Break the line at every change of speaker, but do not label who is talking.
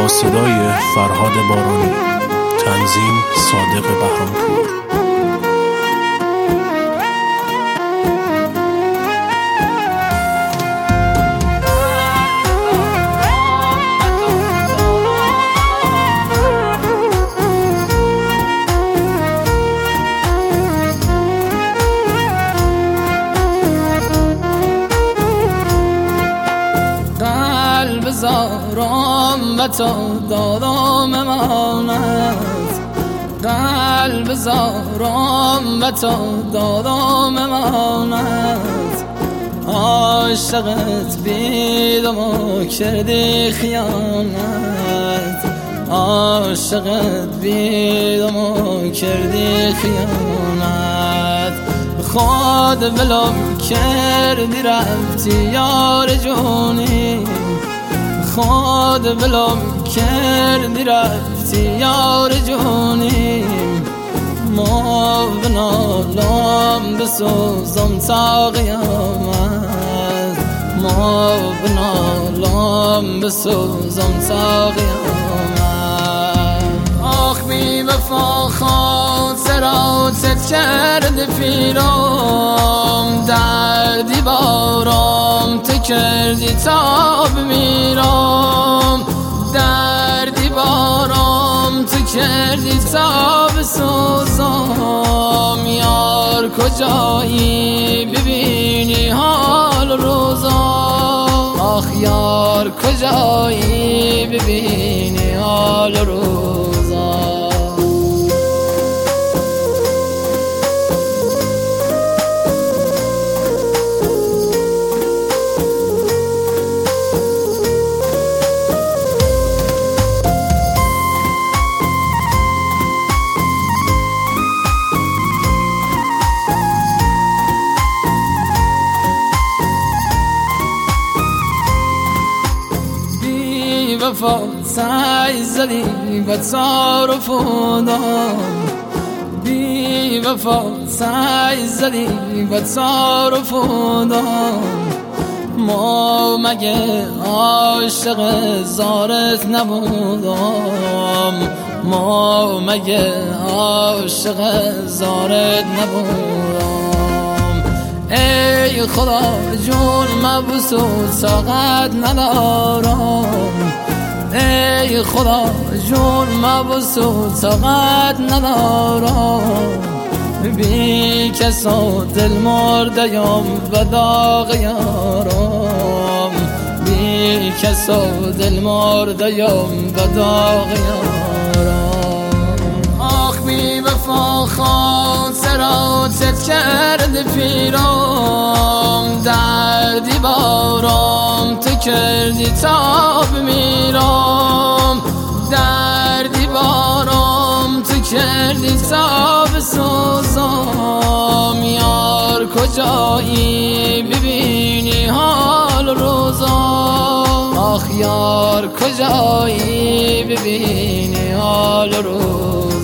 با صدای فرهاد بارانی، تنظیم صادق بهرامپور.
بزارم و تا دادم امانت، قلب زارم و تا دادم امانت، عاشقت بیدم و کردی خیانت، عاشقت بیدم و کردی خیانت، خود بلم کردی رفتی یار جونی، خود بلم کردی رفتی یار جونیم، ما بنالم بسوزم تا قیامت، ما بنالم بسوزم تا قیامت. آخ بی وفا خاطراتت کرد پیرام، دردی بارام تو کردی تا بمیرم، دردی بارام تو کردی تا بسوزم، یار کجایی ببینی حال روزم، آخ یار کجایی ببینی حال روزم. وفا سعی زدی و تعارف دام، بی وفا سعی زدی و تعارف دام، ما مگه عاشق زارت نبودم، ما مگه عاشق زارت نبودم، ای خدا جون مبوس و طاقت ندارم، ای خدا جون مبوس و طاقت ندارم، بی کس و دل مردیم و داغ یارم، بی کس و دل مردیم و داغ یارم. آخ بی وفا خاطراتت کرد پیرام، دردی بارام تو کردی تا بمیرم، دردی بارام تو کردی تا بسوزم، یار کجایی ببینی حال روزم، آخ یار کجایی ببینی حال روزم.